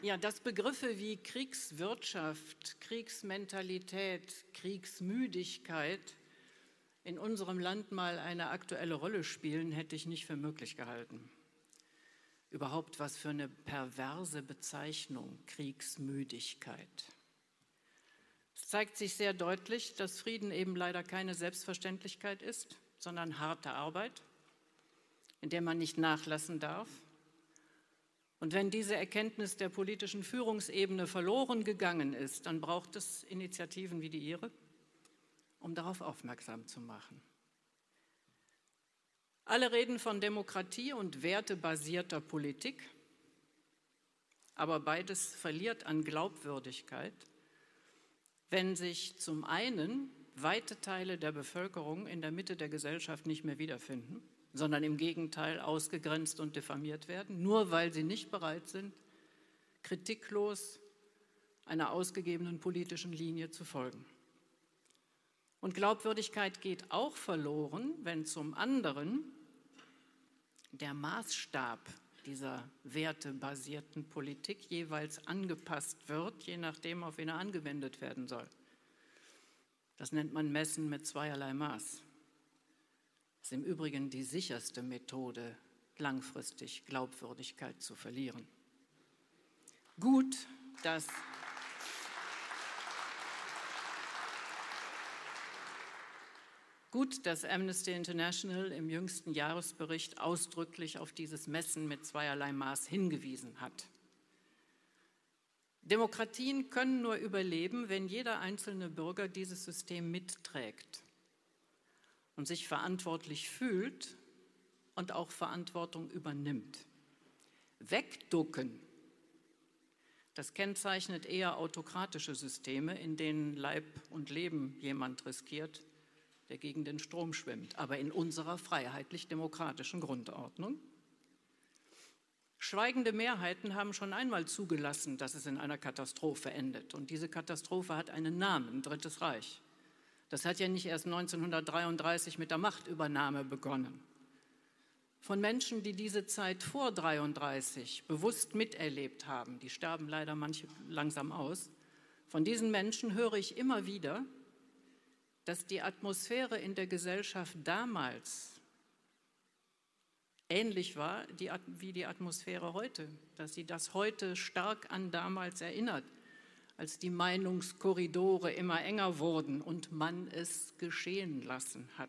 Ja, dass Begriffe wie Kriegswirtschaft, Kriegsmentalität, Kriegsmüdigkeit in unserem Land mal eine aktuelle Rolle spielen, hätte ich nicht für möglich gehalten. Überhaupt was für eine perverse Bezeichnung, Kriegsmüdigkeit. Es zeigt sich sehr deutlich, dass Frieden eben leider keine Selbstverständlichkeit ist, sondern harte Arbeit, in der man nicht nachlassen darf. Und wenn diese Erkenntnis der politischen Führungsebene verloren gegangen ist, dann braucht es Initiativen wie die Ihre, um darauf aufmerksam zu machen. Alle reden von Demokratie und wertebasierter Politik, aber beides verliert an Glaubwürdigkeit, wenn sich zum einen weite Teile der Bevölkerung in der Mitte der Gesellschaft nicht mehr wiederfinden, sondern im Gegenteil ausgegrenzt und diffamiert werden, nur weil sie nicht bereit sind, kritiklos einer ausgegebenen politischen Linie zu folgen. Und Glaubwürdigkeit geht auch verloren, wenn zum anderen der Maßstab dieser wertebasierten Politik jeweils angepasst wird, je nachdem, auf wen er angewendet werden soll. Das nennt man Messen mit zweierlei Maß. Das ist im Übrigen die sicherste Methode, langfristig Glaubwürdigkeit zu verlieren. Gut, dass Amnesty International im jüngsten Jahresbericht ausdrücklich auf dieses Messen mit zweierlei Maß hingewiesen hat. Demokratien können nur überleben, wenn jeder einzelne Bürger dieses System mitträgt und sich verantwortlich fühlt und auch Verantwortung übernimmt. Wegducken, das kennzeichnet eher autokratische Systeme, in denen Leib und Leben jemand riskiert, der gegen den Strom schwimmt, aber in unserer freiheitlich-demokratischen Grundordnung. Schweigende Mehrheiten haben schon einmal zugelassen, dass es in einer Katastrophe endet. Und diese Katastrophe hat einen Namen, Drittes Reich. Das hat ja nicht erst 1933 mit der Machtübernahme begonnen. Von Menschen, die diese Zeit vor 1933 bewusst miterlebt haben, die sterben leider manche langsam aus, von diesen Menschen höre ich immer wieder, dass die Atmosphäre in der Gesellschaft damals ähnlich war wie die Atmosphäre heute, dass sie das heute stark an damals erinnert, als die Meinungskorridore immer enger wurden und man es geschehen lassen hat.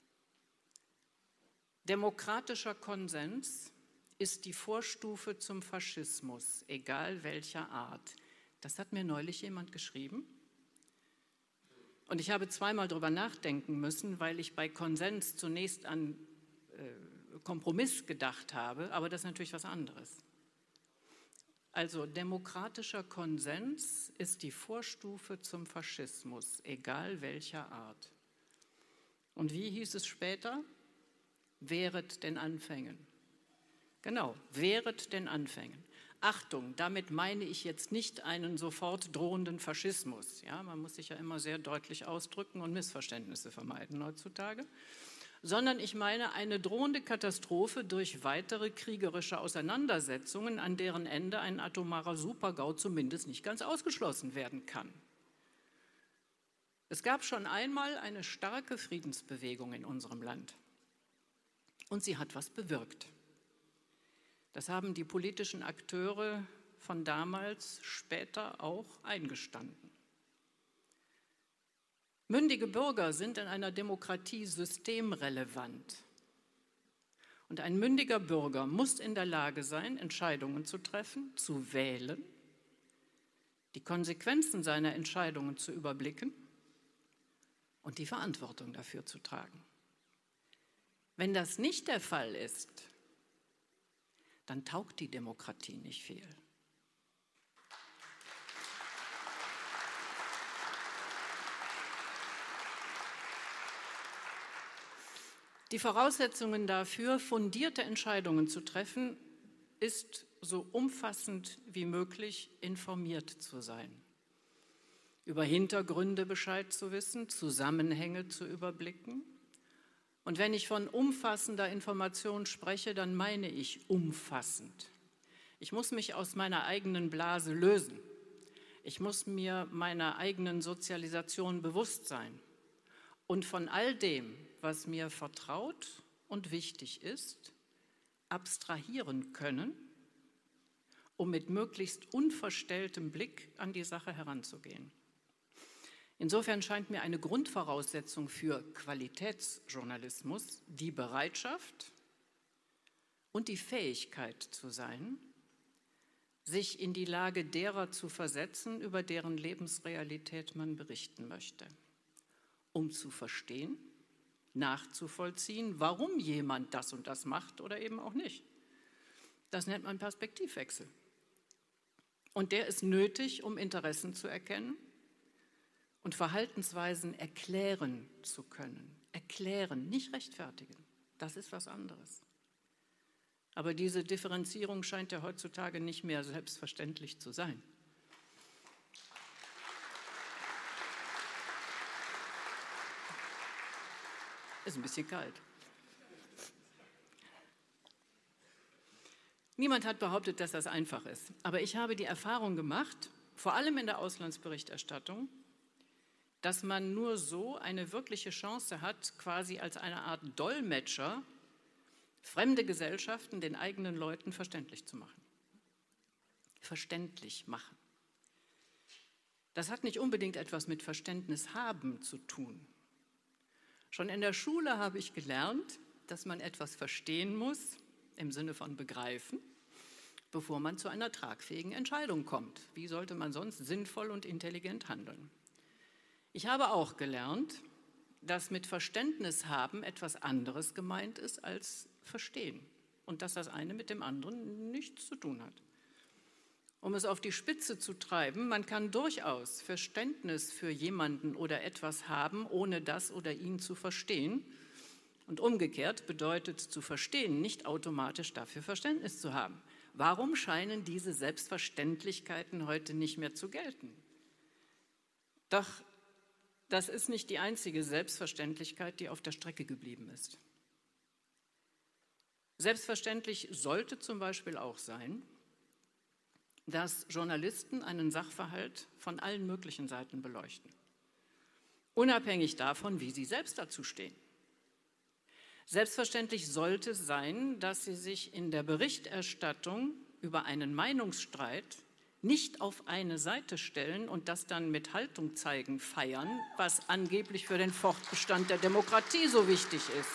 Demokratischer Konsens ist die Vorstufe zum Faschismus, egal welcher Art. Das hat mir neulich jemand geschrieben. Und ich habe zweimal darüber nachdenken müssen, weil ich bei Konsens zunächst an Kompromiss gedacht habe, aber das ist natürlich was anderes. Also demokratischer Konsens ist die Vorstufe zum Faschismus, egal welcher Art. Und wie hieß es später? Wehret den Anfängen. Genau, wehret den Anfängen. Achtung, damit meine ich jetzt nicht einen sofort drohenden Faschismus. Ja, man muss sich ja immer sehr deutlich ausdrücken und Missverständnisse vermeiden heutzutage. Sondern ich meine eine drohende Katastrophe durch weitere kriegerische Auseinandersetzungen, an deren Ende ein atomarer Supergau zumindest nicht ganz ausgeschlossen werden kann. Es gab schon einmal eine starke Friedensbewegung in unserem Land. Und sie hat was bewirkt. Das haben die politischen Akteure von damals später auch eingestanden. Mündige Bürger sind in einer Demokratie systemrelevant. Und ein mündiger Bürger muss in der Lage sein, Entscheidungen zu treffen, zu wählen, die Konsequenzen seiner Entscheidungen zu überblicken und die Verantwortung dafür zu tragen. Wenn das nicht der Fall ist, dann taugt die Demokratie nicht viel. Die Voraussetzungen dafür, fundierte Entscheidungen zu treffen, ist so umfassend wie möglich informiert zu sein. Über Hintergründe Bescheid zu wissen, Zusammenhänge zu überblicken. Und wenn ich von umfassender Information spreche, dann meine ich umfassend. Ich muss mich aus meiner eigenen Blase lösen. Ich muss mir meiner eigenen Sozialisation bewusst sein und von all dem, was mir vertraut und wichtig ist, abstrahieren können, um mit möglichst unverstelltem Blick an die Sache heranzugehen. Insofern scheint mir eine Grundvoraussetzung für Qualitätsjournalismus die Bereitschaft und die Fähigkeit zu sein, sich in die Lage derer zu versetzen, über deren Lebensrealität man berichten möchte, um zu verstehen, nachzuvollziehen, warum jemand das und das macht oder eben auch nicht. Das nennt man Perspektivwechsel. Und der ist nötig, um Interessen zu erkennen und Verhaltensweisen erklären zu können. Erklären, nicht rechtfertigen. Das ist was anderes. Aber diese Differenzierung scheint ja heutzutage nicht mehr selbstverständlich zu sein. Ist ein bisschen kalt. Niemand hat behauptet, dass das einfach ist. Aber ich habe die Erfahrung gemacht, vor allem in der Auslandsberichterstattung, dass man nur so eine wirkliche Chance hat, quasi als eine Art Dolmetscher fremde Gesellschaften den eigenen Leuten verständlich zu machen. Verständlich machen. Das hat nicht unbedingt etwas mit Verständnis haben zu tun. Schon in der Schule habe ich gelernt, dass man etwas verstehen muss, im Sinne von begreifen, bevor man zu einer tragfähigen Entscheidung kommt. Wie sollte man sonst sinnvoll und intelligent handeln? Ich habe auch gelernt, dass mit Verständnis haben etwas anderes gemeint ist als verstehen und dass das eine mit dem anderen nichts zu tun hat. Um es auf die Spitze zu treiben, man kann durchaus Verständnis für jemanden oder etwas haben, ohne das oder ihn zu verstehen. Und umgekehrt bedeutet zu verstehen nicht automatisch dafür Verständnis zu haben. Warum scheinen diese Selbstverständlichkeiten heute nicht mehr zu gelten? Doch das ist nicht die einzige Selbstverständlichkeit, die auf der Strecke geblieben ist. Selbstverständlich sollte zum Beispiel auch sein, dass Journalisten einen Sachverhalt von allen möglichen Seiten beleuchten, unabhängig davon, wie sie selbst dazu stehen. Selbstverständlich sollte sein, dass sie sich in der Berichterstattung über einen Meinungsstreit nicht auf eine Seite stellen und das dann mit Haltung zeigen feiern, was angeblich für den Fortbestand der Demokratie so wichtig ist.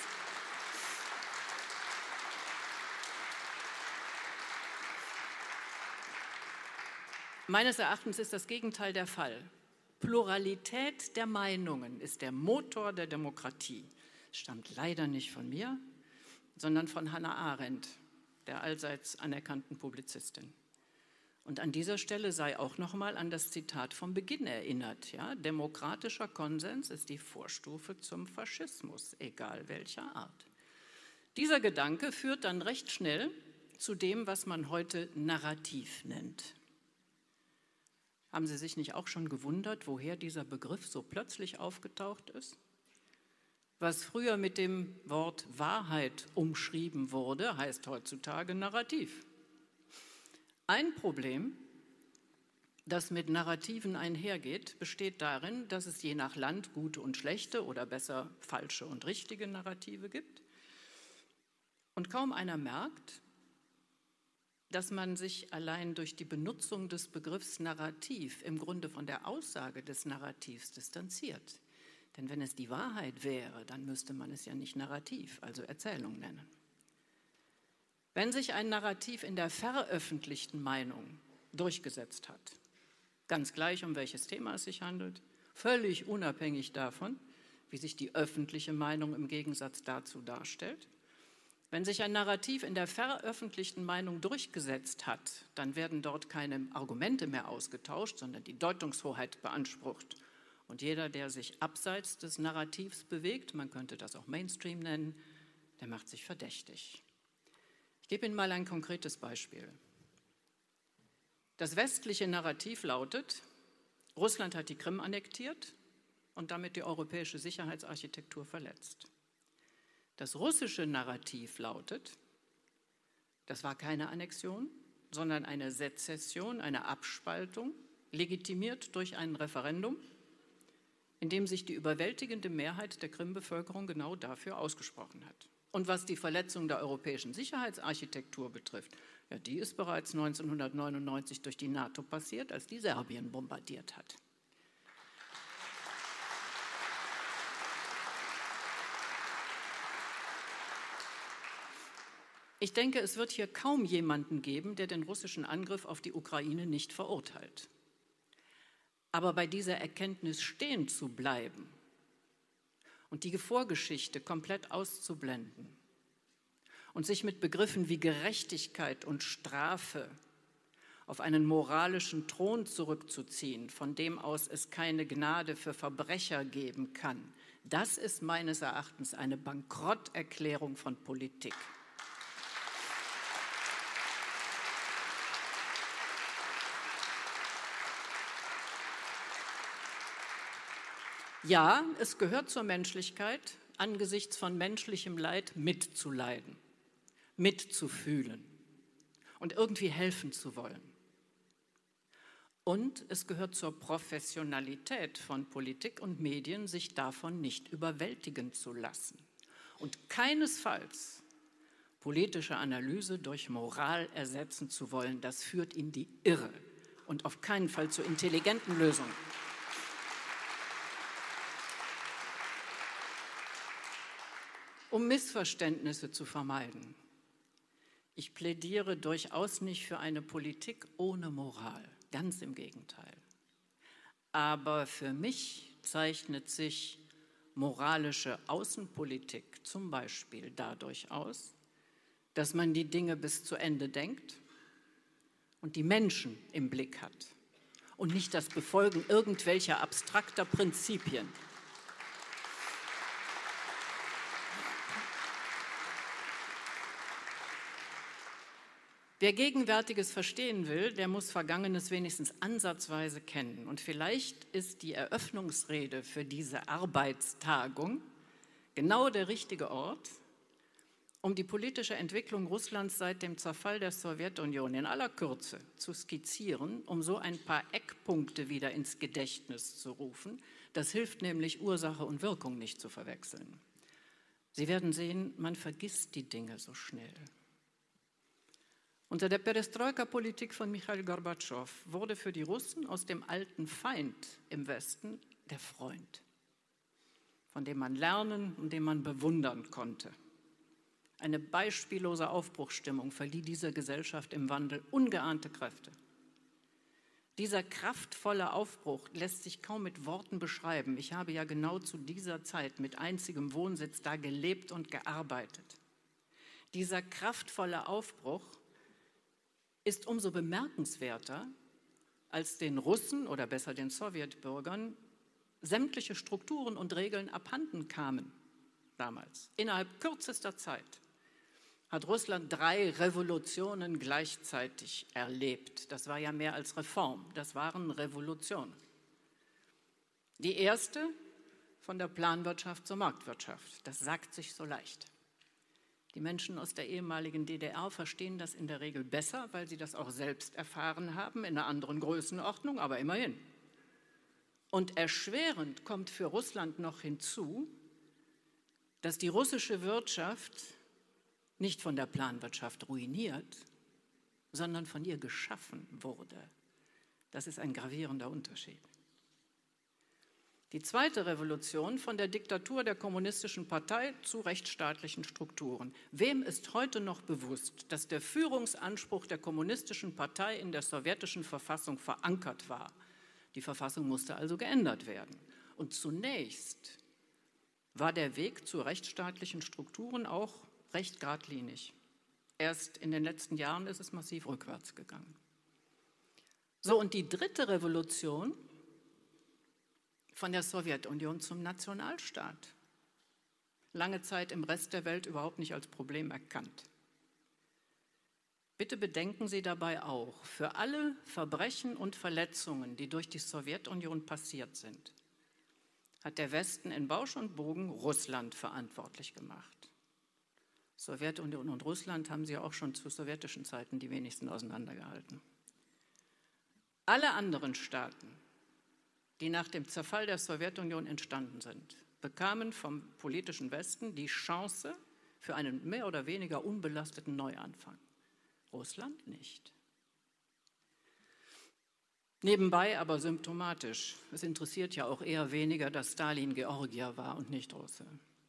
Meines Erachtens ist das Gegenteil der Fall. Pluralität der Meinungen ist der Motor der Demokratie. Das stammt leider nicht von mir, sondern von Hannah Arendt, der allseits anerkannten Publizistin. Und an dieser Stelle sei auch noch mal an das Zitat vom Beginn erinnert. Ja? Demokratischer Konsens ist die Vorstufe zum Faschismus, egal welcher Art. Dieser Gedanke führt dann recht schnell zu dem, was man heute Narrativ nennt. Haben Sie sich nicht auch schon gewundert, woher dieser Begriff so plötzlich aufgetaucht ist? Was früher mit dem Wort Wahrheit umschrieben wurde, heißt heutzutage Narrativ. Ein Problem, das mit Narrativen einhergeht, besteht darin, dass es je nach Land gute und schlechte oder besser falsche und richtige Narrative gibt. Und kaum einer merkt, dass man sich allein durch die Benutzung des Begriffs Narrativ im Grunde von der Aussage des Narrativs distanziert. Denn wenn es die Wahrheit wäre, dann müsste man es ja nicht Narrativ, also Erzählung nennen. Wenn sich ein Narrativ in der veröffentlichten Meinung durchgesetzt hat, ganz gleich, um welches Thema es sich handelt, völlig unabhängig davon, wie sich die öffentliche Meinung im Gegensatz dazu darstellt, wenn sich ein Narrativ in der veröffentlichten Meinung durchgesetzt hat, dann werden dort keine Argumente mehr ausgetauscht, sondern die Deutungshoheit beansprucht. Und jeder, der sich abseits des Narrativs bewegt, man könnte das auch Mainstream nennen, der macht sich verdächtig. Ich gebe Ihnen mal ein konkretes Beispiel. Das westliche Narrativ lautet, Russland hat die Krim annektiert und damit die europäische Sicherheitsarchitektur verletzt. Das russische Narrativ lautet, das war keine Annexion, sondern eine Sezession, eine Abspaltung, legitimiert durch ein Referendum, in dem sich die überwältigende Mehrheit der Krim-Bevölkerung genau dafür ausgesprochen hat. Und was die Verletzung der europäischen Sicherheitsarchitektur betrifft, ja, die ist bereits 1999 durch die NATO passiert, als die Serbien bombardiert hat. Ich denke, es wird hier kaum jemanden geben, der den russischen Angriff auf die Ukraine nicht verurteilt. Aber bei dieser Erkenntnis stehen zu bleiben und die Vorgeschichte komplett auszublenden und sich mit Begriffen wie Gerechtigkeit und Strafe auf einen moralischen Thron zurückzuziehen, von dem aus es keine Gnade für Verbrecher geben kann, das ist meines Erachtens eine Bankrotterklärung von Politik. Ja, es gehört zur Menschlichkeit, angesichts von menschlichem Leid mitzuleiden, mitzufühlen und irgendwie helfen zu wollen. Und es gehört zur Professionalität von Politik und Medien, sich davon nicht überwältigen zu lassen und keinesfalls politische Analyse durch Moral ersetzen zu wollen. Das führt in die Irre und auf keinen Fall zu intelligenten Lösungen. Um Missverständnisse zu vermeiden, ich plädiere durchaus nicht für eine Politik ohne Moral, ganz im Gegenteil. Aber für mich zeichnet sich moralische Außenpolitik zum Beispiel dadurch aus, dass man die Dinge bis zu Ende denkt und die Menschen im Blick hat und nicht das Befolgen irgendwelcher abstrakter Prinzipien. Wer Gegenwärtiges verstehen will, der muss Vergangenes wenigstens ansatzweise kennen. Und vielleicht ist die Eröffnungsrede für diese Arbeitstagung genau der richtige Ort, um die politische Entwicklung Russlands seit dem Zerfall der Sowjetunion in aller Kürze zu skizzieren, um so ein paar Eckpunkte wieder ins Gedächtnis zu rufen. Das hilft nämlich, Ursache und Wirkung nicht zu verwechseln. Sie werden sehen, man vergisst die Dinge so schnell. Unter der Perestroika-Politik von Michail Gorbatschow wurde für die Russen aus dem alten Feind im Westen der Freund, von dem man lernen und den man bewundern konnte. Eine beispiellose Aufbruchsstimmung verlieh dieser Gesellschaft im Wandel ungeahnte Kräfte. Dieser kraftvolle Aufbruch lässt sich kaum mit Worten beschreiben. Ich habe ja genau zu dieser Zeit mit einzigem Wohnsitz da gelebt und gearbeitet. Dieser kraftvolle Aufbruch ist umso bemerkenswerter, als den Russen oder besser den Sowjetbürgern sämtliche Strukturen und Regeln abhanden kamen damals. Innerhalb kürzester Zeit hat Russland 3 Revolutionen gleichzeitig erlebt. Das war ja mehr als Reform, das waren Revolutionen. Die erste von der Planwirtschaft zur Marktwirtschaft, das sagt sich so leicht. Die Menschen aus der ehemaligen DDR verstehen das in der Regel besser, weil sie das auch selbst erfahren haben, in einer anderen Größenordnung, aber immerhin. Und erschwerend kommt für Russland noch hinzu, dass die russische Wirtschaft nicht von der Planwirtschaft ruiniert, sondern von ihr geschaffen wurde. Das ist ein gravierender Unterschied. Die zweite Revolution von der Diktatur der Kommunistischen Partei zu rechtsstaatlichen Strukturen. Wem ist heute noch bewusst, dass der Führungsanspruch der Kommunistischen Partei in der sowjetischen Verfassung verankert war? Die Verfassung musste also geändert werden. Und zunächst war der Weg zu rechtsstaatlichen Strukturen auch recht geradlinig. Erst in den letzten Jahren ist es massiv rückwärts gegangen. So, und die dritte Revolution von der Sowjetunion zum Nationalstaat. Lange Zeit im Rest der Welt überhaupt nicht als Problem erkannt. Bitte bedenken Sie dabei auch, für alle Verbrechen und Verletzungen, die durch die Sowjetunion passiert sind, hat der Westen in Bausch und Bogen Russland verantwortlich gemacht. Sowjetunion und Russland haben sie auch schon zu sowjetischen Zeiten die wenigsten auseinandergehalten. Alle anderen Staaten, die nach dem Zerfall der Sowjetunion entstanden sind, bekamen vom politischen Westen die Chance für einen mehr oder weniger unbelasteten Neuanfang. Russland nicht. Nebenbei aber symptomatisch. Es interessiert ja auch eher weniger, dass Stalin Georgier war und nicht Russe.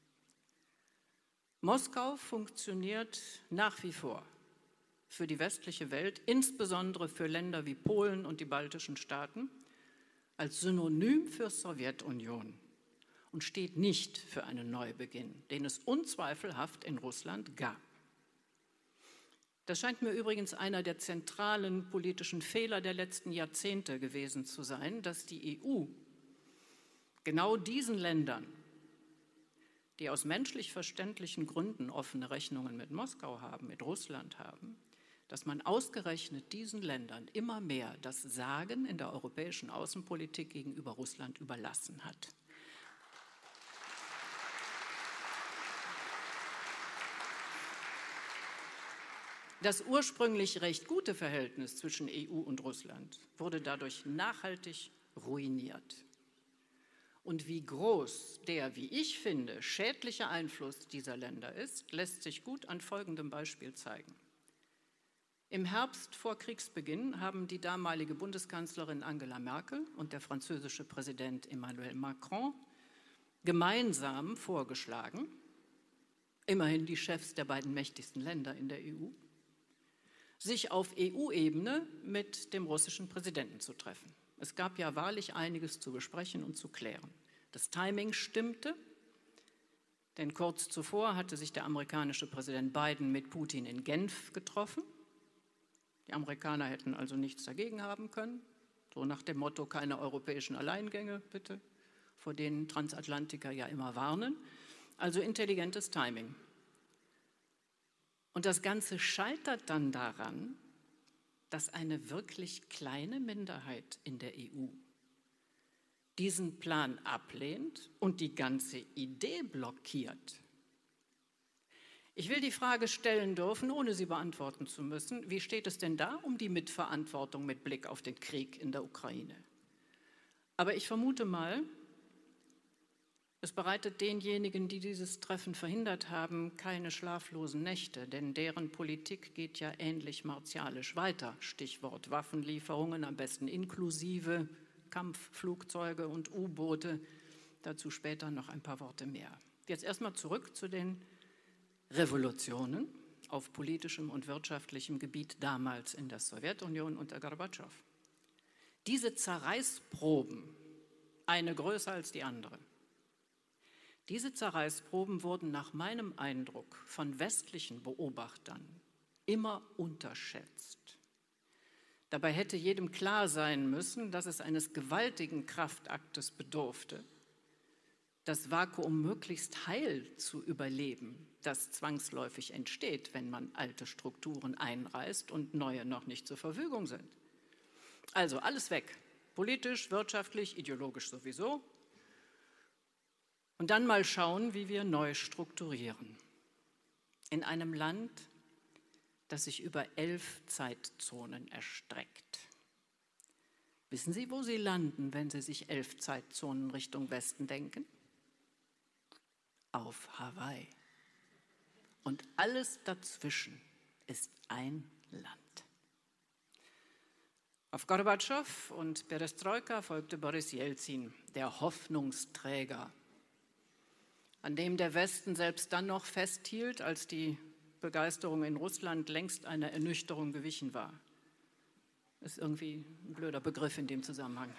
Moskau funktioniert nach wie vor für die westliche Welt, insbesondere für Länder wie Polen und die baltischen Staaten, als Synonym für Sowjetunion und steht nicht für einen Neubeginn, den es unzweifelhaft in Russland gab. Das scheint mir übrigens einer der zentralen politischen Fehler der letzten Jahrzehnte gewesen zu sein, dass die EU genau diesen Ländern, die aus menschlich verständlichen Gründen offene Rechnungen mit Moskau haben, mit Russland haben, dass man ausgerechnet diesen Ländern immer mehr das Sagen in der europäischen Außenpolitik gegenüber Russland überlassen hat. Das ursprünglich recht gute Verhältnis zwischen EU und Russland wurde dadurch nachhaltig ruiniert. Und wie groß der, wie ich finde, schädliche Einfluss dieser Länder ist, lässt sich gut an folgendem Beispiel zeigen. Im Herbst vor Kriegsbeginn haben die damalige Bundeskanzlerin Angela Merkel und der französische Präsident Emmanuel Macron gemeinsam vorgeschlagen, immerhin die Chefs der beiden mächtigsten Länder in der EU, sich auf EU-Ebene mit dem russischen Präsidenten zu treffen. Es gab ja wahrlich einiges zu besprechen und zu klären. Das Timing stimmte, denn kurz zuvor hatte sich der amerikanische Präsident Biden mit Putin in Genf getroffen. Die Amerikaner hätten also nichts dagegen haben können, so nach dem Motto, keine europäischen Alleingänge, bitte, vor denen Transatlantiker ja immer warnen. Also intelligentes Timing. Und das Ganze scheitert dann daran, dass eine wirklich kleine Minderheit in der EU diesen Plan ablehnt und die ganze Idee blockiert. Ich will die Frage stellen dürfen, ohne sie beantworten zu müssen, wie steht es denn da um die Mitverantwortung mit Blick auf den Krieg in der Ukraine? Aber ich vermute mal, es bereitet denjenigen, die dieses Treffen verhindert haben, keine schlaflosen Nächte, denn deren Politik geht ja ähnlich martialisch weiter. Stichwort Waffenlieferungen, am besten inklusive Kampfflugzeuge und U-Boote. Dazu später noch ein paar Worte mehr. Jetzt erstmal zurück zu den Revolutionen auf politischem und wirtschaftlichem Gebiet damals in der Sowjetunion unter Gorbatschow. Diese Zerreißproben, eine größer als die andere, diese Zerreißproben wurden nach meinem Eindruck von westlichen Beobachtern immer unterschätzt. Dabei hätte jedem klar sein müssen, dass es eines gewaltigen Kraftaktes bedurfte, das Vakuum möglichst heil zu überleben, das zwangsläufig entsteht, wenn man alte Strukturen einreißt und neue noch nicht zur Verfügung sind. Also alles weg, politisch, wirtschaftlich, ideologisch sowieso. Und dann mal schauen, wie wir neu strukturieren. In einem Land, das sich über 11 Zeitzonen erstreckt. Wissen Sie, wo Sie landen, wenn Sie sich 11 Zeitzonen Richtung Westen denken? Auf Hawaii. Und alles dazwischen ist ein Land. Auf Gorbatschow und Perestroika folgte Boris Jelzin, der Hoffnungsträger, an dem der Westen selbst dann noch festhielt, als die Begeisterung in Russland längst einer Ernüchterung gewichen war. Ist irgendwie ein blöder Begriff in dem Zusammenhang.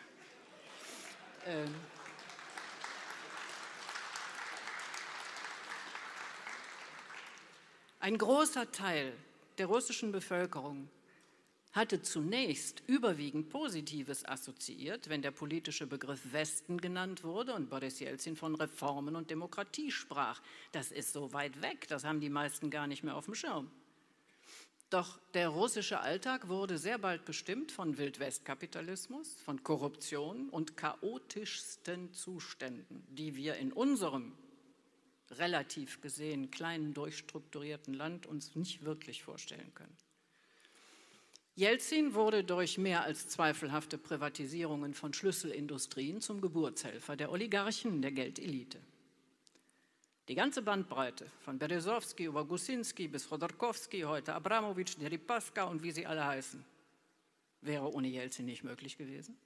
Ein großer Teil der russischen Bevölkerung hatte zunächst überwiegend Positives assoziiert, wenn der politische Begriff Westen genannt wurde und Boris Jelzin von Reformen und Demokratie sprach. Das ist so weit weg, das haben die meisten gar nicht mehr auf dem Schirm. Doch der russische Alltag wurde sehr bald bestimmt von Wildwestkapitalismus, von Korruption und chaotischsten Zuständen, die wir in unserem relativ gesehen kleinen, durchstrukturierten Land uns nicht wirklich vorstellen können. Jelzin wurde durch mehr als zweifelhafte Privatisierungen von Schlüsselindustrien zum Geburtshelfer der Oligarchen, der Geldelite. Die ganze Bandbreite von Berezowski über Gusinski bis Chodorkowski, heute Abramowitsch, Deripaska und wie sie alle heißen, wäre ohne Jelzin nicht möglich gewesen.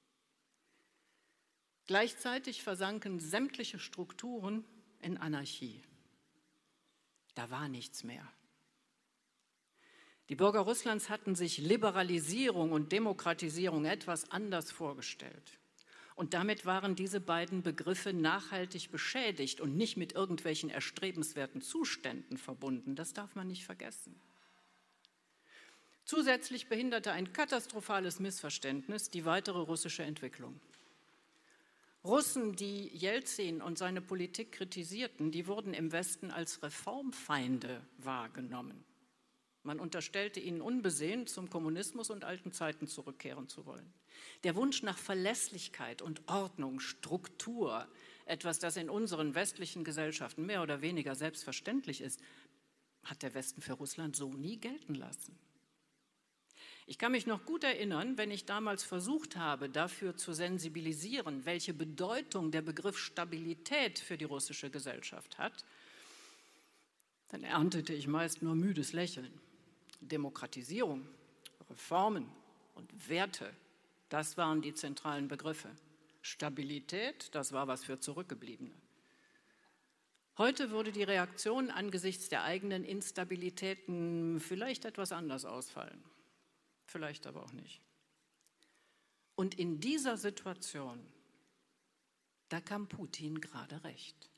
Gleichzeitig versanken sämtliche Strukturen in Anarchie. Da war nichts mehr. Die Bürger Russlands hatten sich Liberalisierung und Demokratisierung etwas anders vorgestellt. Und damit waren diese beiden Begriffe nachhaltig beschädigt und nicht mit irgendwelchen erstrebenswerten Zuständen verbunden. Das darf man nicht vergessen. Zusätzlich behinderte ein katastrophales Missverständnis die weitere russische Entwicklung. Russen, die Jelzin und seine Politik kritisierten, die wurden im Westen als Reformfeinde wahrgenommen. Man unterstellte ihnen unbesehen, zum Kommunismus und alten Zeiten zurückkehren zu wollen. Der Wunsch nach Verlässlichkeit und Ordnung, Struktur, etwas, das in unseren westlichen Gesellschaften mehr oder weniger selbstverständlich ist, hat der Westen für Russland so nie gelten lassen. Ich kann mich noch gut erinnern, wenn ich damals versucht habe, dafür zu sensibilisieren, welche Bedeutung der Begriff Stabilität für die russische Gesellschaft hat, dann erntete ich meist nur müdes Lächeln. Demokratisierung, Reformen und Werte, das waren die zentralen Begriffe. Stabilität, das war was für Zurückgebliebene. Heute würde die Reaktion angesichts der eigenen Instabilitäten vielleicht etwas anders ausfallen. Vielleicht aber auch nicht. Und in dieser Situation, da kam Putin gerade recht.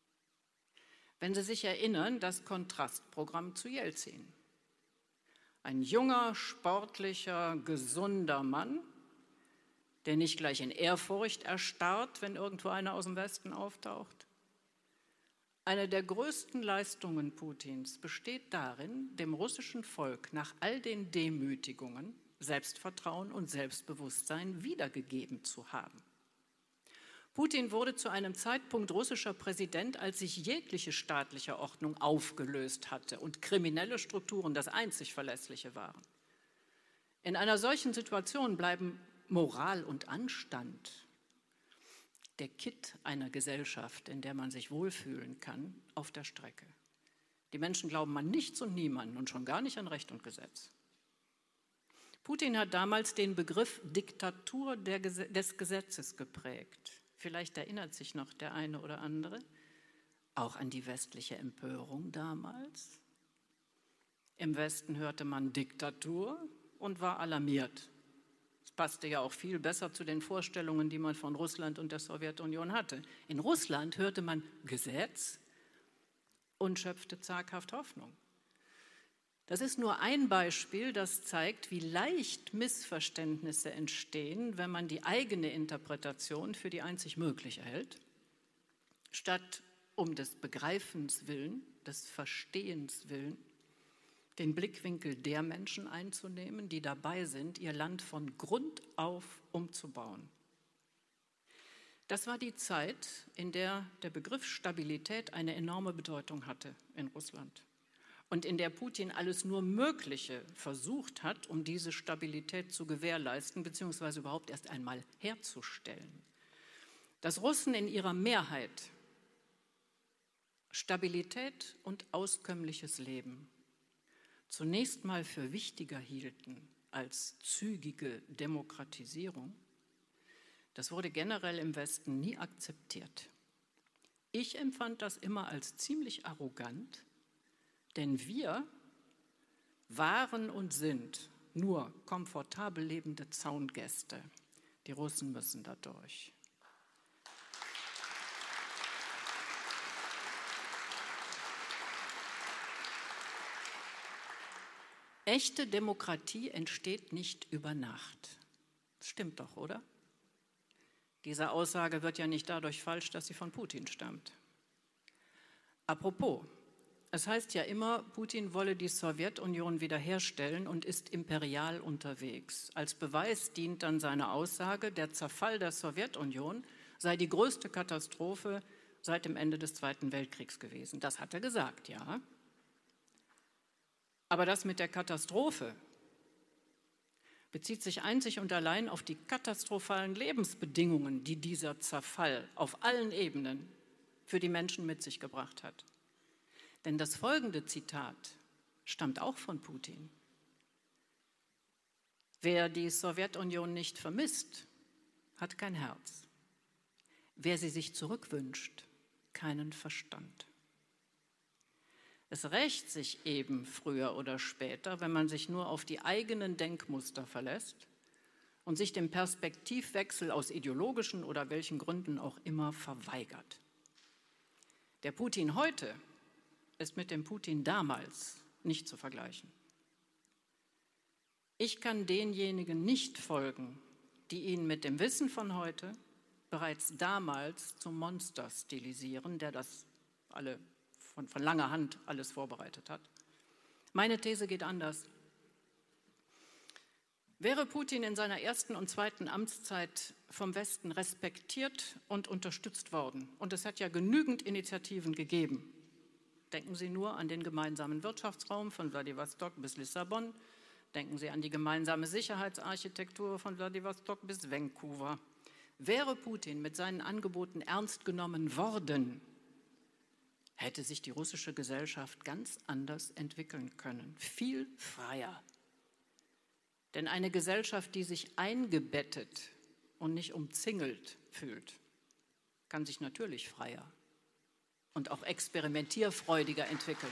Wenn Sie sich erinnern, das Kontrastprogramm zu Jelzin. Ein junger, sportlicher, gesunder Mann, der nicht gleich in Ehrfurcht erstarrt, wenn irgendwo einer aus dem Westen auftaucht. Eine der größten Leistungen Putins besteht darin, dem russischen Volk nach all den Demütigungen Selbstvertrauen und Selbstbewusstsein wiedergegeben zu haben. Putin wurde zu einem Zeitpunkt russischer Präsident, als sich jegliche staatliche Ordnung aufgelöst hatte und kriminelle Strukturen das einzig Verlässliche waren. In einer solchen Situation bleiben Moral und Anstand, der Kitt einer Gesellschaft, in der man sich wohlfühlen kann, auf der Strecke. Die Menschen glauben an nichts und niemanden und schon gar nicht an Recht und Gesetz. Putin hat damals den Begriff Diktatur des Gesetzes geprägt. Vielleicht erinnert sich noch der eine oder andere auch an die westliche Empörung damals. Im Westen hörte man Diktatur und war alarmiert. Das passte ja auch viel besser zu den Vorstellungen, die man von Russland und der Sowjetunion hatte. In Russland hörte man Gesetz und schöpfte zaghaft Hoffnung. Das ist nur ein Beispiel, das zeigt, wie leicht Missverständnisse entstehen, wenn man die eigene Interpretation für die einzig mögliche hält, statt um des Begreifens willen, des Verstehens willen, den Blickwinkel der Menschen einzunehmen, die dabei sind, ihr Land von Grund auf umzubauen. Das war die Zeit, in der der Begriff Stabilität eine enorme Bedeutung hatte in Russland und in der Putin alles nur Mögliche versucht hat, um diese Stabilität zu gewährleisten bzw. überhaupt erst einmal herzustellen. Dass Russen in ihrer Mehrheit Stabilität und auskömmliches Leben zunächst mal für wichtiger hielten als zügige Demokratisierung, das wurde generell im Westen nie akzeptiert. Ich empfand das immer als ziemlich arrogant, denn wir waren und sind nur komfortabel lebende Zaungäste. Die Russen müssen da durch. Echte Demokratie entsteht nicht über Nacht. Das stimmt doch, oder? Diese Aussage wird ja nicht dadurch falsch, dass sie von Putin stammt. Apropos, es heißt ja immer, Putin wolle die Sowjetunion wiederherstellen und ist imperial unterwegs. Als Beweis dient dann seine Aussage, der Zerfall der Sowjetunion sei die größte Katastrophe seit dem Ende des Zweiten Weltkriegs gewesen. Das hat er gesagt, ja. Aber das mit der Katastrophe bezieht sich einzig und allein auf die katastrophalen Lebensbedingungen, die dieser Zerfall auf allen Ebenen für die Menschen mit sich gebracht hat. Denn das folgende Zitat stammt auch von Putin. Wer die Sowjetunion nicht vermisst, hat kein Herz. Wer sie sich zurückwünscht, keinen Verstand. Es rächt sich eben früher oder später, wenn man sich nur auf die eigenen Denkmuster verlässt und sich dem Perspektivwechsel aus ideologischen oder welchen Gründen auch immer verweigert. Der Putin heute ist mit dem Putin damals nicht zu vergleichen. Ich kann denjenigen nicht folgen, die ihn mit dem Wissen von heute bereits damals zum Monster stilisieren, der das von langer Hand alles vorbereitet hat. Meine These geht anders. Wäre Putin in seiner ersten und zweiten Amtszeit vom Westen respektiert und unterstützt worden, und es hat ja genügend Initiativen gegeben, denken Sie nur an den gemeinsamen Wirtschaftsraum von Wladiwostok bis Lissabon, denken Sie an die gemeinsame Sicherheitsarchitektur von Wladiwostok bis Vancouver. Wäre Putin mit seinen Angeboten ernst genommen worden, hätte sich die russische Gesellschaft ganz anders entwickeln können, viel freier. Denn eine Gesellschaft, die sich eingebettet und nicht umzingelt fühlt, kann sich natürlich freier und auch experimentierfreudiger entwickeln.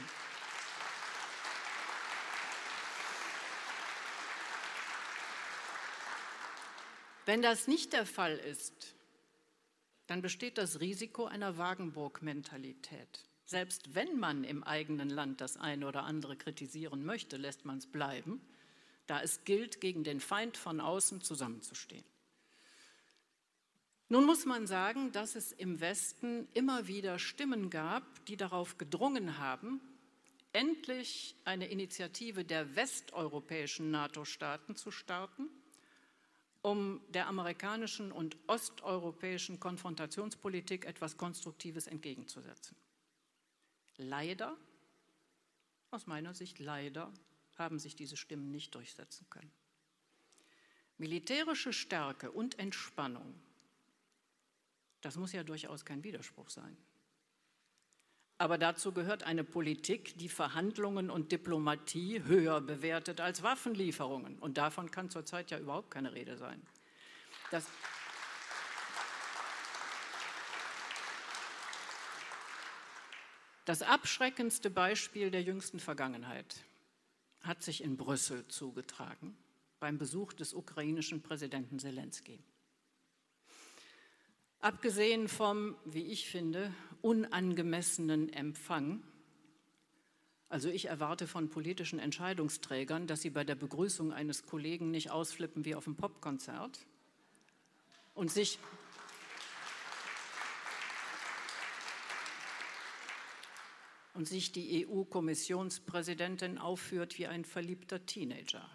Wenn das nicht der Fall ist, dann besteht das Risiko einer Wagenburg-Mentalität. Selbst wenn man im eigenen Land das eine oder andere kritisieren möchte, lässt man es bleiben, da es gilt, gegen den Feind von außen zusammenzustehen. Nun muss man sagen, dass es im Westen immer wieder Stimmen gab, die darauf gedrungen haben, endlich eine Initiative der westeuropäischen NATO-Staaten zu starten, um der amerikanischen und osteuropäischen Konfrontationspolitik etwas Konstruktives entgegenzusetzen. Leider, aus meiner Sicht leider, haben sich diese Stimmen nicht durchsetzen können. Militärische Stärke und Entspannung, das muss ja durchaus kein Widerspruch sein. Aber dazu gehört eine Politik, die Verhandlungen und Diplomatie höher bewertet als Waffenlieferungen. Und davon kann zurzeit ja überhaupt keine Rede sein. Das abschreckendste Beispiel der jüngsten Vergangenheit hat sich in Brüssel zugetragen, beim Besuch des ukrainischen Präsidenten Selenskyj. Abgesehen vom, wie ich finde, unangemessenen Empfang, also ich erwarte von politischen Entscheidungsträgern, dass sie bei der Begrüßung eines Kollegen nicht ausflippen wie auf einem Popkonzert und sich die EU-Kommissionspräsidentin aufführt wie ein verliebter Teenager.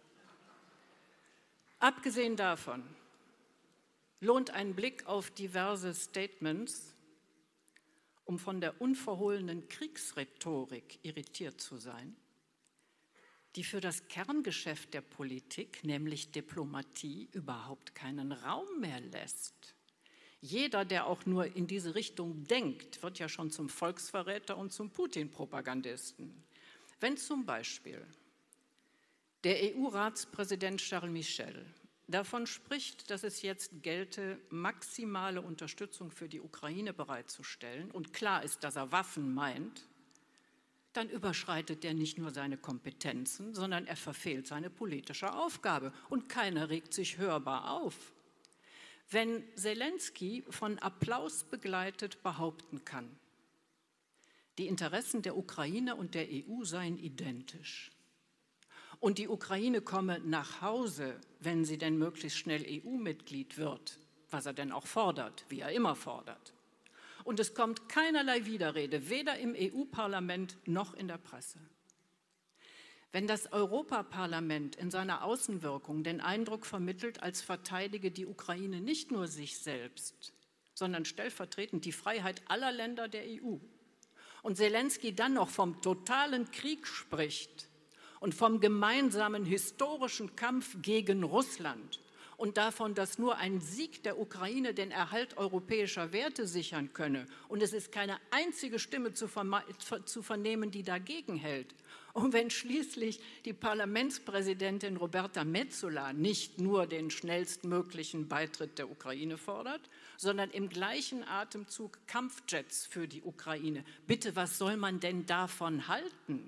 Abgesehen davon lohnt ein Blick auf diverse Statements, um von der unverhohlenen Kriegsrhetorik irritiert zu sein, die für das Kerngeschäft der Politik, nämlich Diplomatie, überhaupt keinen Raum mehr lässt. Jeder, der auch nur in diese Richtung denkt, wird ja schon zum Volksverräter und zum Putin-Propagandisten. Wenn zum Beispiel der EU-Ratspräsident Charles Michel davon spricht, dass es jetzt gelte, maximale Unterstützung für die Ukraine bereitzustellen und klar ist, dass er Waffen meint, dann überschreitet er nicht nur seine Kompetenzen, sondern er verfehlt seine politische Aufgabe und keiner regt sich hörbar auf. Wenn Selenskyj von Applaus begleitet behaupten kann, die Interessen der Ukraine und der EU seien identisch und die Ukraine komme nach Hause, wenn sie denn möglichst schnell EU-Mitglied wird, was er denn auch fordert, wie er immer fordert, und es kommt keinerlei Widerrede, weder im EU-Parlament noch in der Presse. Wenn das Europaparlament in seiner Außenwirkung den Eindruck vermittelt, als verteidige die Ukraine nicht nur sich selbst, sondern stellvertretend die Freiheit aller Länder der EU. Und Zelensky dann noch vom totalen Krieg spricht und vom gemeinsamen historischen Kampf gegen Russland und davon, dass nur ein Sieg der Ukraine den Erhalt europäischer Werte sichern könne. Und es ist keine einzige Stimme zu vernehmen, die dagegen hält. Und wenn schließlich die Parlamentspräsidentin Roberta Metsola nicht nur den schnellstmöglichen Beitritt der Ukraine fordert, sondern im gleichen Atemzug Kampfjets für die Ukraine. Bitte, was soll man denn davon halten?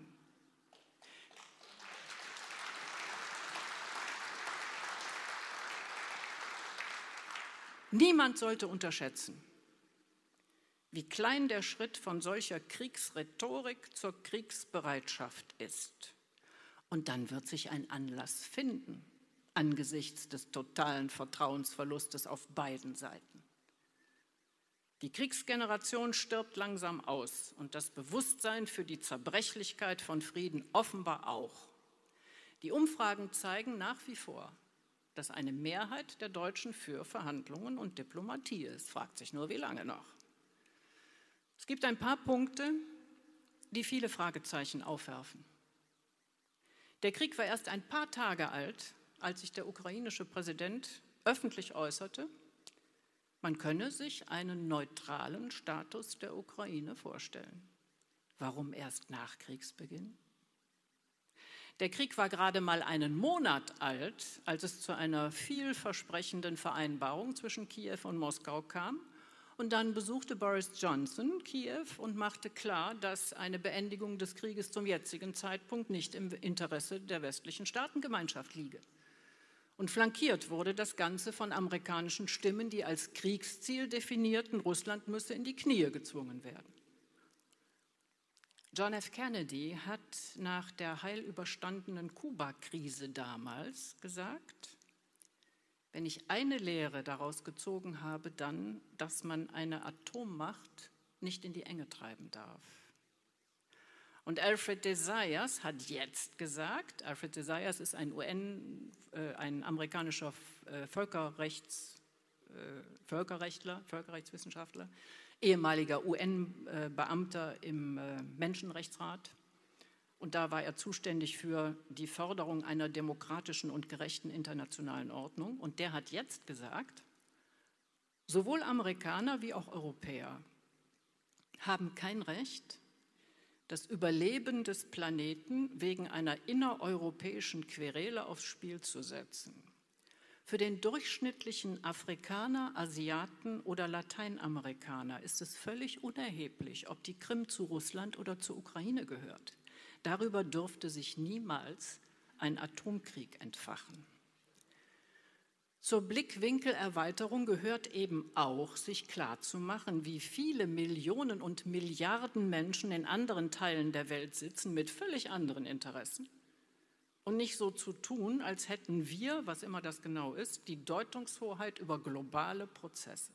Niemand sollte unterschätzen, wie klein der Schritt von solcher Kriegsrhetorik zur Kriegsbereitschaft ist. Und dann wird sich ein Anlass finden, angesichts des totalen Vertrauensverlustes auf beiden Seiten. Die Kriegsgeneration stirbt langsam aus und das Bewusstsein für die Zerbrechlichkeit von Frieden offenbar auch. Die Umfragen zeigen nach wie vor, dass eine Mehrheit der Deutschen für Verhandlungen und Diplomatie ist. Fragt sich nur, wie lange noch. Es gibt ein paar Punkte, die viele Fragezeichen aufwerfen. Der Krieg war erst ein paar Tage alt, als sich der ukrainische Präsident öffentlich äußerte, man könne sich einen neutralen Status der Ukraine vorstellen. Warum erst nach Kriegsbeginn? Der Krieg war gerade mal einen Monat alt, als es zu einer vielversprechenden Vereinbarung zwischen Kiew und Moskau kam. Und dann besuchte Boris Johnson Kiew und machte klar, dass eine Beendigung des Krieges zum jetzigen Zeitpunkt nicht im Interesse der westlichen Staatengemeinschaft liege. Und flankiert wurde das Ganze von amerikanischen Stimmen, die als Kriegsziel definierten, Russland müsse in die Knie gezwungen werden. John F. Kennedy hat nach der heil überstandenen Kuba-Krise damals gesagt, wenn ich eine Lehre daraus gezogen habe, dann, dass man eine Atommacht nicht in die Enge treiben darf. Und Alfred Desires hat jetzt gesagt, Alfred Desires ist ein amerikanischer Völkerrechtswissenschaftler, ehemaliger UN-Beamter im Menschenrechtsrat. Und da war er zuständig für die Förderung einer demokratischen und gerechten internationalen Ordnung. Und der hat jetzt gesagt, sowohl Amerikaner wie auch Europäer haben kein Recht, das Überleben des Planeten wegen einer innereuropäischen Querele aufs Spiel zu setzen. Für den durchschnittlichen Afrikaner, Asiaten oder Lateinamerikaner ist es völlig unerheblich, ob die Krim zu Russland oder zur Ukraine gehört. Darüber dürfte sich niemals ein Atomkrieg entfachen. Zur Blickwinkelerweiterung gehört eben auch, sich klarzumachen, wie viele Millionen und Milliarden Menschen in anderen Teilen der Welt sitzen mit völlig anderen Interessen und nicht so zu tun, als hätten wir, was immer das genau ist, die Deutungshoheit über globale Prozesse.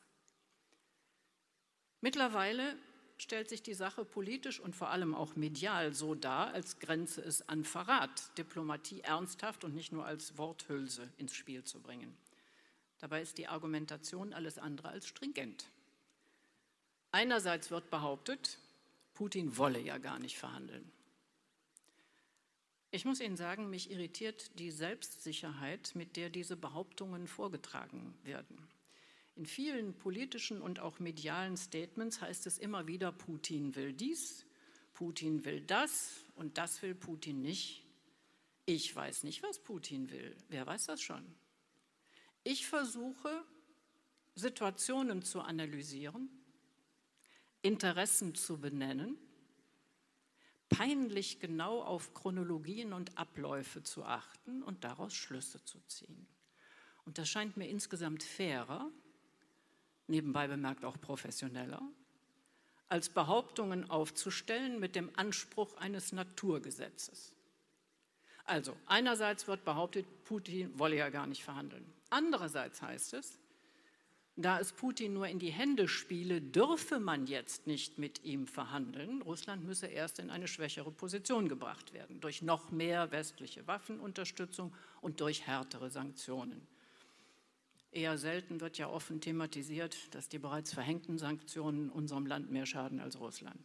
Mittlerweile stellt sich die Sache politisch und vor allem auch medial so dar, als grenze es an Verrat, Diplomatie ernsthaft und nicht nur als Worthülse ins Spiel zu bringen. Dabei ist die Argumentation alles andere als stringent. Einerseits wird behauptet, Putin wolle ja gar nicht verhandeln. Ich muss Ihnen sagen, mich irritiert die Selbstsicherheit, mit der diese Behauptungen vorgetragen werden. In vielen politischen und auch medialen Statements heißt es immer wieder, Putin will dies, Putin will das und das will Putin nicht. Ich weiß nicht, was Putin will. Wer weiß das schon? Ich versuche, Situationen zu analysieren, Interessen zu benennen, peinlich genau auf Chronologien und Abläufe zu achten und daraus Schlüsse zu ziehen. Und das scheint mir insgesamt fairer, nebenbei bemerkt auch professioneller, als Behauptungen aufzustellen mit dem Anspruch eines Naturgesetzes. Also einerseits wird behauptet, Putin wolle ja gar nicht verhandeln. Andererseits heißt es, da es Putin nur in die Hände spiele, dürfe man jetzt nicht mit ihm verhandeln. Russland müsse erst in eine schwächere Position gebracht werden, durch noch mehr westliche Waffenunterstützung und durch härtere Sanktionen. Eher selten wird ja offen thematisiert, dass die bereits verhängten Sanktionen unserem Land mehr schaden als Russland.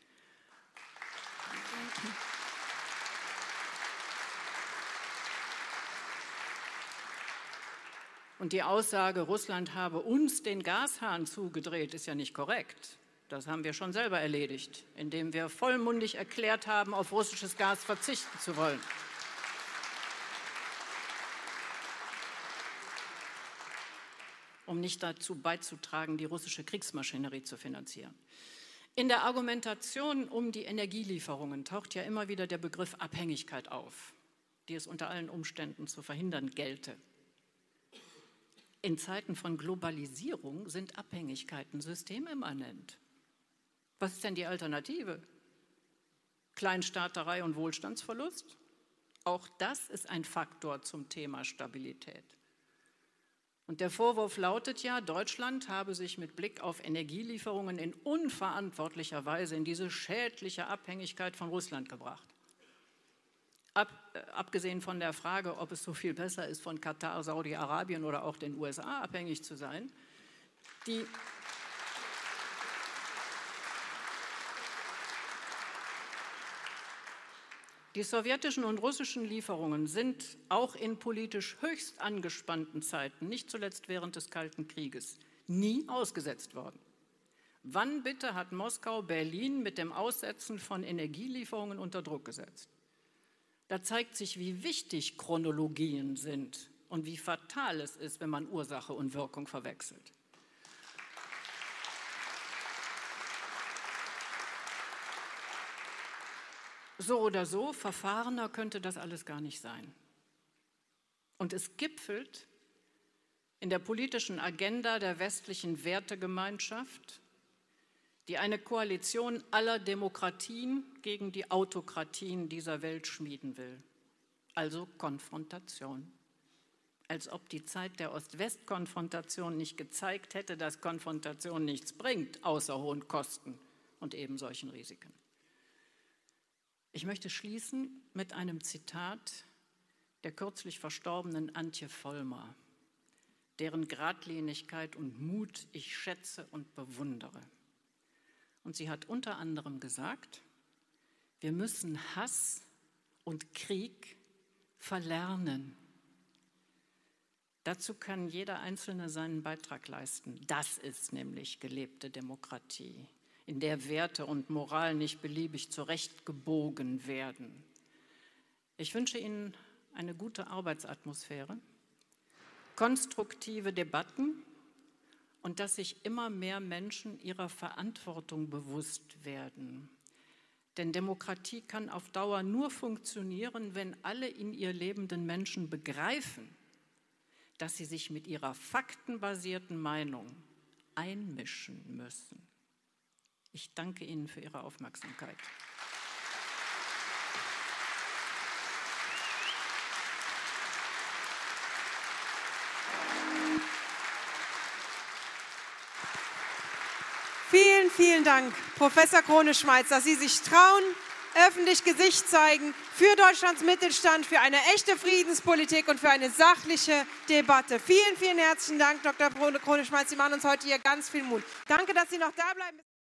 Und die Aussage, Russland habe uns den Gashahn zugedreht, ist ja nicht korrekt. Das haben wir schon selber erledigt, indem wir vollmundig erklärt haben, auf russisches Gas verzichten zu wollen. Um nicht dazu beizutragen, die russische Kriegsmaschinerie zu finanzieren. In der Argumentation um die Energielieferungen taucht ja immer wieder der Begriff Abhängigkeit auf, die es unter allen Umständen zu verhindern gelte. In Zeiten von Globalisierung sind Abhängigkeiten systemimmanent. Was ist denn die Alternative? Kleinstaaterei und Wohlstandsverlust? Auch das ist ein Faktor zum Thema Stabilität. Und der Vorwurf lautet ja, Deutschland habe sich mit Blick auf Energielieferungen in unverantwortlicher Weise in diese schädliche Abhängigkeit von Russland gebracht. Abgesehen von der Frage, ob es so viel besser ist, von Katar, Saudi-Arabien oder auch den USA abhängig zu sein, die sowjetischen und russischen Lieferungen sind auch in politisch höchst angespannten Zeiten, nicht zuletzt während des Kalten Krieges, nie ausgesetzt worden. Wann bitte hat Moskau Berlin mit dem Aussetzen von Energielieferungen unter Druck gesetzt? Da zeigt sich, wie wichtig Chronologien sind und wie fatal es ist, wenn man Ursache und Wirkung verwechselt. So oder so, verfahrener könnte das alles gar nicht sein. Und es gipfelt in der politischen Agenda der westlichen Wertegemeinschaft, die eine Koalition aller Demokratien gegen die Autokratien dieser Welt schmieden will. Also Konfrontation. Als ob die Zeit der Ost-West-Konfrontation nicht gezeigt hätte, dass Konfrontation nichts bringt, außer hohen Kosten und eben solchen Risiken. Ich möchte schließen mit einem Zitat der kürzlich verstorbenen Antje Vollmer, deren Geradlinigkeit und Mut ich schätze und bewundere. Und sie hat unter anderem gesagt, wir müssen Hass und Krieg verlernen. Dazu kann jeder Einzelne seinen Beitrag leisten. Das ist nämlich gelebte Demokratie, in der Werte und Moral nicht beliebig zurechtgebogen werden. Ich wünsche Ihnen eine gute Arbeitsatmosphäre, konstruktive Debatten und dass sich immer mehr Menschen ihrer Verantwortung bewusst werden. Denn Demokratie kann auf Dauer nur funktionieren, wenn alle in ihr lebenden Menschen begreifen, dass sie sich mit ihrer faktenbasierten Meinung einmischen müssen. Ich danke Ihnen für Ihre Aufmerksamkeit. Vielen, vielen Dank, Professor Krone-Schmalz, dass Sie sich trauen, öffentlich Gesicht zeigen für Deutschlands Mittelstand, für eine echte Friedenspolitik und für eine sachliche Debatte. Vielen, vielen herzlichen Dank, Dr. Krone-Schmalz. Sie machen uns heute hier ganz viel Mut. Danke, dass Sie noch da bleiben.